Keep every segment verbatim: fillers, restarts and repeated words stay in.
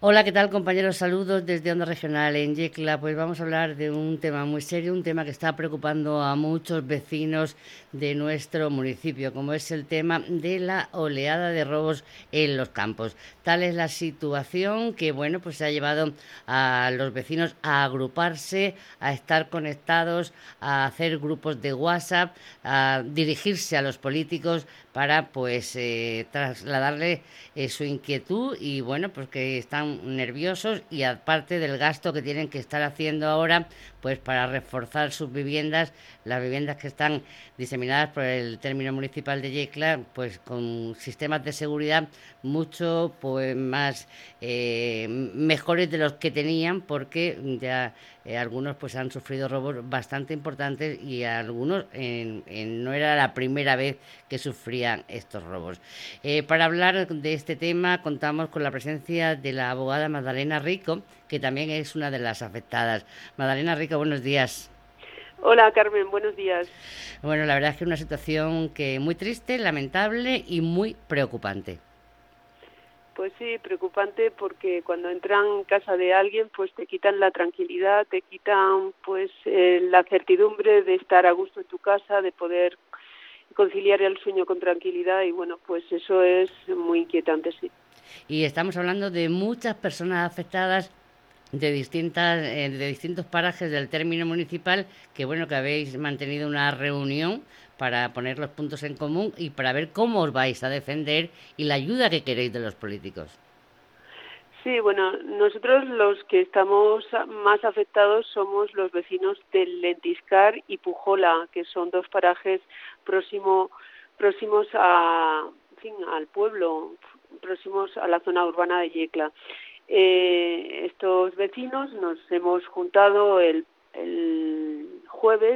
Hola, ¿qué tal, compañeros? Saludos desde Onda Regional en Yecla. Pues vamos a hablar de un tema muy serio, un tema que está preocupando a muchos vecinos de nuestro municipio, como es el tema de la oleada de robos en los campos. Tal es la situación que, bueno, pues se ha llevado a los vecinos a agruparse, a estar conectados, a hacer grupos de WhatsApp, a dirigirse a los políticos para, pues, eh, trasladarle eh, su inquietud y, bueno, pues que están nerviosos y aparte del gasto que tienen que estar haciendo ahora pues para reforzar sus viviendas, las viviendas que están diseminadas por el término municipal de Yecla, pues con sistemas de seguridad mucho pues más eh, mejores de los que tenían, porque ya eh, algunos pues han sufrido robos bastante importantes y algunos en, en, no era la primera vez que sufrían estos robos. Eh, para hablar de este tema contamos con la presencia de la abogada Magdalena Rico, que también es una de las afectadas. Magdalena Rico, buenos días. Hola Carmen, buenos días. Bueno, la verdad es que es una situación que muy triste, lamentable y muy preocupante. Pues sí, preocupante porque cuando entran en casa de alguien pues te quitan la tranquilidad, te quitan pues eh, la certidumbre de estar a gusto en tu casa, de poder conciliar el sueño con tranquilidad y bueno, pues eso es muy inquietante, sí. Y estamos hablando de muchas personas afectadas de distintas eh, de distintos parajes del término municipal, que bueno que habéis mantenido una reunión para poner los puntos en común y para ver cómo os vais a defender y la ayuda que queréis de los políticos. Sí, bueno, nosotros los que estamos más afectados somos los vecinos del Lentiscar y Pujola, que son dos parajes próximo, próximos a, en fin, al pueblo, próximos a la zona urbana de Yecla. Eh, estos vecinos nos hemos juntado el, el jueves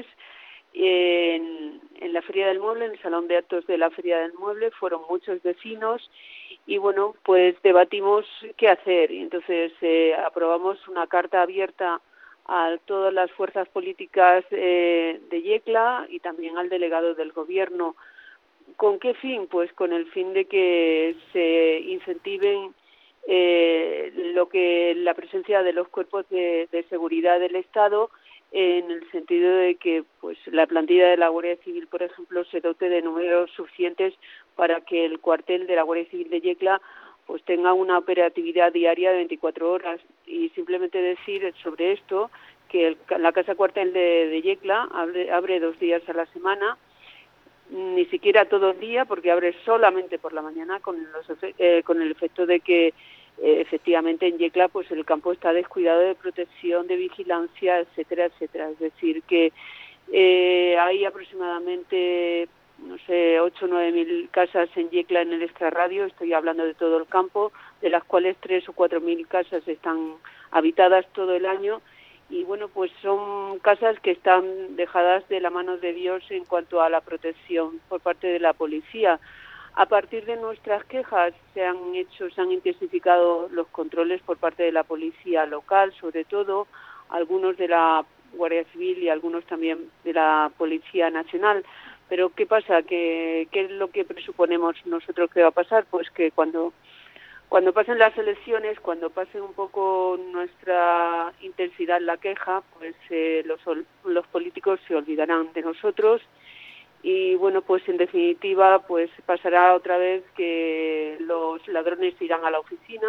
en, en la Feria del Mueble, en el Salón de Actos de la Feria del Mueble. Fueron muchos vecinos y bueno, pues debatimos qué hacer. Y entonces eh, aprobamos una carta abierta a todas las fuerzas políticas eh, de Yecla y también al delegado del gobierno. ¿Con qué fin? Pues con el fin de que se incentiven eh, lo que la presencia de los cuerpos de, de seguridad del Estado, en el sentido de que pues la plantilla de la Guardia Civil, por ejemplo, se dote de números suficientes para que el cuartel de la Guardia Civil de Yecla pues tenga una operatividad diaria de veinticuatro horas. Y simplemente decir sobre esto que el, la Casa Cuartel de, de Yecla abre, abre dos días a la semana, ni siquiera todo el día, porque abre solamente por la mañana, con, los, eh, con el efecto de que eh, efectivamente en Yecla pues el campo está descuidado de protección, de vigilancia, etcétera, etcétera. Es decir, que eh, hay aproximadamente, no sé, ocho o nueve mil casas en Yecla en el extrarradio, estoy hablando de todo el campo, de las cuales tres o cuatro mil casas están habitadas todo el año. Y bueno, pues son casas que están dejadas de la mano de Dios en cuanto a la protección por parte de la policía. A partir de nuestras quejas se han hecho, se han intensificado los controles por parte de la policía local, sobre todo algunos de la Guardia Civil y algunos también de la Policía Nacional. Pero ¿qué pasa? ¿Qué, qué es lo que presuponemos nosotros que va a pasar? Pues que cuando Cuando pasen las elecciones, cuando pase un poco nuestra intensidad en la queja, pues eh, los, los políticos se olvidarán de nosotros y bueno, pues en definitiva, pues pasará otra vez que los ladrones irán a la oficina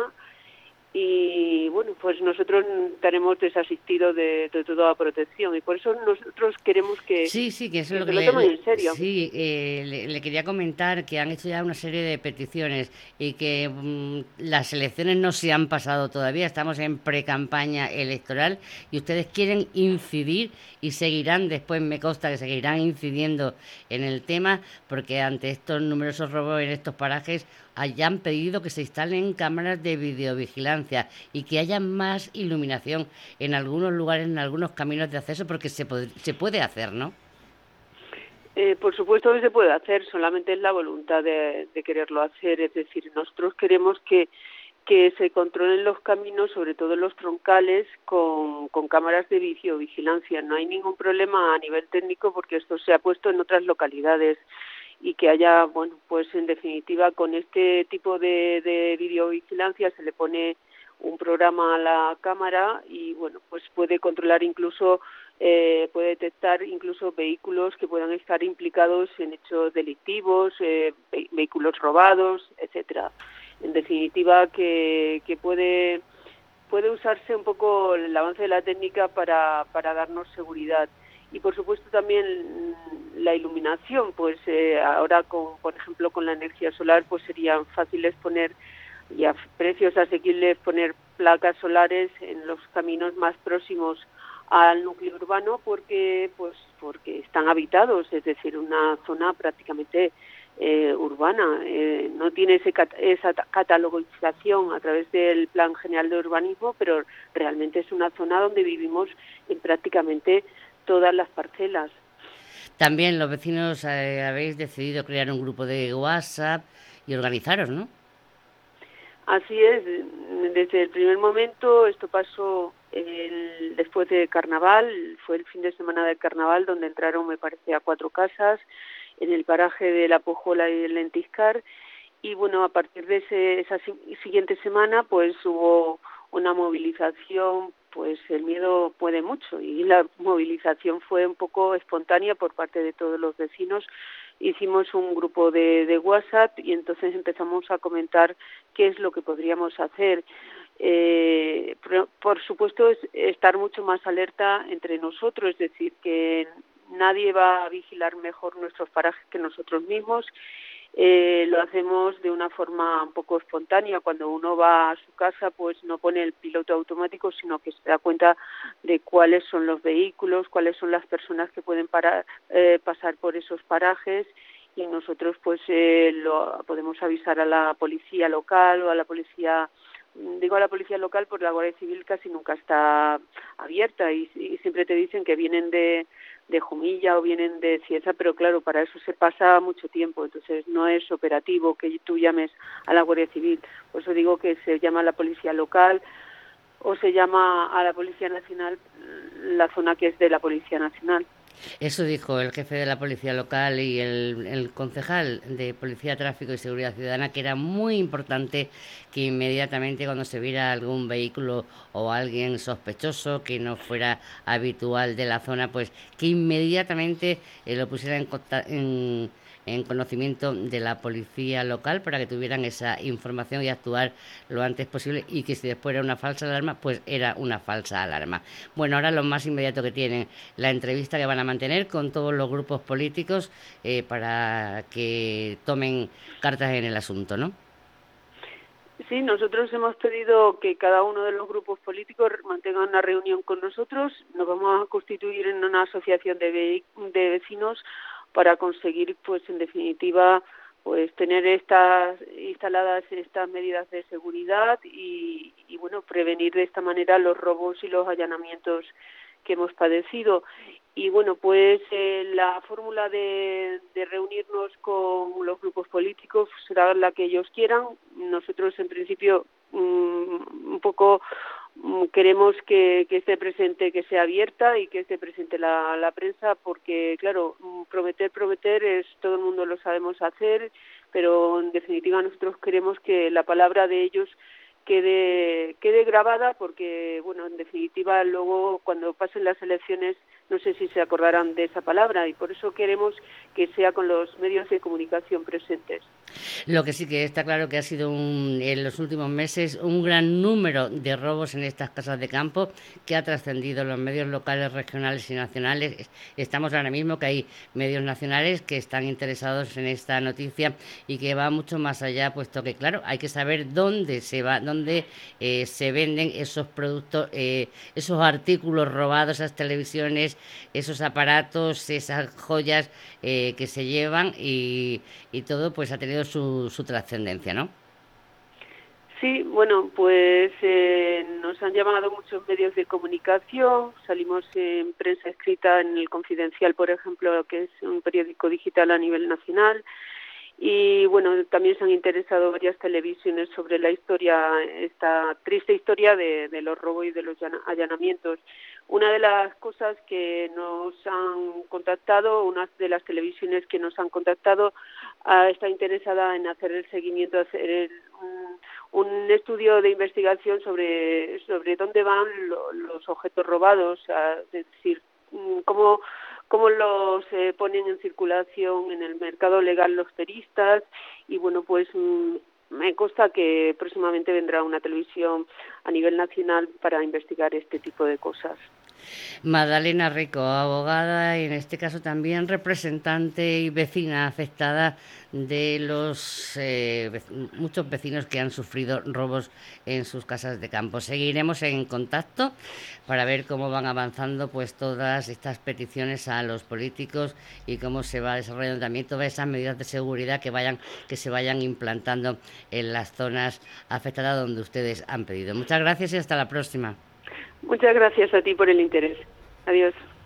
y bueno, pues nosotros estaremos desasistidos de, de toda protección y por eso nosotros queremos que, Sí, sí, que eso es que lo se que lo le, tomen le- en serio. sí, eh, le, le quería comentar que han hecho ya una serie de peticiones y que mm, las elecciones no se han pasado todavía, estamos en pre-campaña electoral y ustedes quieren incidir y seguirán, después me consta que seguirán incidiendo en el tema porque ante estos numerosos robos en estos parajes hayan pedido que se instalen cámaras de videovigilancia y que haya más iluminación en algunos lugares, en algunos caminos de acceso, porque se, pod- se puede hacer, ¿no? Eh, por supuesto que se puede hacer, solamente es la voluntad de, de quererlo hacer. Es decir, nosotros queremos que, que se controlen los caminos, sobre todo los troncales, con, con cámaras de videovigilancia. No hay ningún problema a nivel técnico porque esto se ha puesto en otras localidades y que haya, bueno, pues en definitiva con este tipo de, de videovigilancia se le pone un programa a la cámara y bueno, pues puede controlar incluso, eh, puede detectar incluso vehículos que puedan estar implicados en hechos delictivos, eh, ve- vehículos robados, etcétera. En definitiva, que, que puede puede usarse un poco el avance de la técnica para, para darnos seguridad. Y por supuesto también la iluminación, pues eh, ahora con, por ejemplo, con la energía solar, pues serían fáciles poner y a precios asequibles poner placas solares en los caminos más próximos al núcleo urbano porque pues porque están habitados, es decir, una zona prácticamente eh, urbana, eh, no tiene ese cat esa catalogización a través del Plan General de Urbanismo, pero realmente es una zona donde vivimos en prácticamente todas las parcelas. También los vecinos eh, habéis decidido crear un grupo de WhatsApp y organizaros, ¿no? Así es, desde el primer momento esto pasó el, después de Carnaval, fue el fin de semana del Carnaval donde entraron, me parece, a cuatro casas en el paraje de La Pojola y el Lentiscar y bueno, a partir de ese, esa siguiente semana pues hubo una movilización, pues el miedo puede mucho y la movilización fue un poco espontánea por parte de todos los vecinos. Hicimos un grupo de, de WhatsApp y entonces empezamos a comentar qué es lo que podríamos hacer. Eh, por, por supuesto, es estar mucho más alerta entre nosotros, es decir, que nadie va a vigilar mejor nuestros parajes que nosotros mismos. Eh, lo hacemos de una forma un poco espontánea. Cuando uno va a su casa, pues no pone el piloto automático, sino que se da cuenta de cuáles son los vehículos, cuáles son las personas que pueden parar, eh, pasar por esos parajes y nosotros pues eh, lo podemos avisar a la policía local o a la policía. Digo a la policía local porque la Guardia Civil casi nunca está abierta y, y siempre te dicen que vienen de, de Jumilla o vienen de Cieza, pero claro, para eso se pasa mucho tiempo, entonces no es operativo que tú llames a la Guardia Civil. Por eso digo que se llama a la policía local o se llama a la Policía Nacional, la zona que es de la Policía Nacional. Eso dijo el jefe de la policía local y el, el concejal de Policía, Tráfico y Seguridad Ciudadana, que era muy importante que inmediatamente cuando se viera algún vehículo o alguien sospechoso que no fuera habitual de la zona, pues que inmediatamente eh, lo pusiera en, en, en conocimiento de la policía local para que tuvieran esa información y actuar lo antes posible y que si después era una falsa alarma, pues era una falsa alarma. Bueno, ahora lo más inmediato que tienen, la entrevista que van a mantener con todos los grupos políticos eh, para que tomen cartas en el asunto, ¿no? Sí, nosotros hemos pedido que cada uno de los grupos políticos mantenga una reunión con nosotros. Nos vamos a constituir en una asociación de, ve de vecinos para conseguir, pues, en definitiva, pues tener estas instaladas estas medidas de seguridad y, y bueno, prevenir de esta manera los robos y los allanamientos que hemos padecido. Y bueno, pues eh, la fórmula de, de reunirnos con los grupos políticos será la que ellos quieran. Nosotros en principio um, un poco um, queremos que, que esté presente, que sea abierta y que esté presente la, la prensa, porque claro, prometer, prometer es, todo el mundo lo sabemos hacer, pero en definitiva nosotros queremos que la palabra de ellos quede quede grabada porque, bueno, en definitiva luego cuando pasen las elecciones no sé si se acordarán de esa palabra y por eso queremos que sea con los medios de comunicación presentes. Lo que sí que está claro que ha sido un, en los últimos meses un gran número de robos en estas casas de campo que ha trascendido los medios locales, regionales y nacionales. Estamos ahora mismo que hay medios nacionales que están interesados en esta noticia y que va mucho más allá, puesto que claro, hay que saber dónde se va, dónde eh, se venden esos productos, eh, esos artículos robados, esas televisiones, esos aparatos, esas joyas eh, que se llevan y, y todo pues ha tenido su, su trascendencia, ¿no? Sí, bueno, pues eh, nos han llamado muchos medios de comunicación, salimos en prensa escrita en El Confidencial, por ejemplo, que es un periódico digital a nivel nacional, y bueno, también se han interesado varias televisiones sobre la historia, esta triste historia de, de los robos y de los allanamientos. Una de las cosas que nos han contactado, una de las televisiones que nos han contactado, uh, está interesada en hacer el seguimiento, hacer el, un, un estudio de investigación sobre sobre dónde van lo, los objetos robados, uh, es decir, cómo cómo los eh, ponen en circulación en el mercado legal los turistas, y bueno, pues mmm, me consta que próximamente vendrá una televisión a nivel nacional para investigar este tipo de cosas. Magdalena Rico, abogada y en este caso también representante y vecina afectada de los eh, muchos vecinos que han sufrido robos en sus casas de campo. Seguiremos en contacto para ver cómo van avanzando pues todas estas peticiones a los políticos y cómo se va desarrollando también todas esas medidas de seguridad que vayan que se vayan implantando en las zonas afectadas donde ustedes han pedido. Muchas gracias y hasta la próxima. Muchas gracias a ti por el interés. Adiós.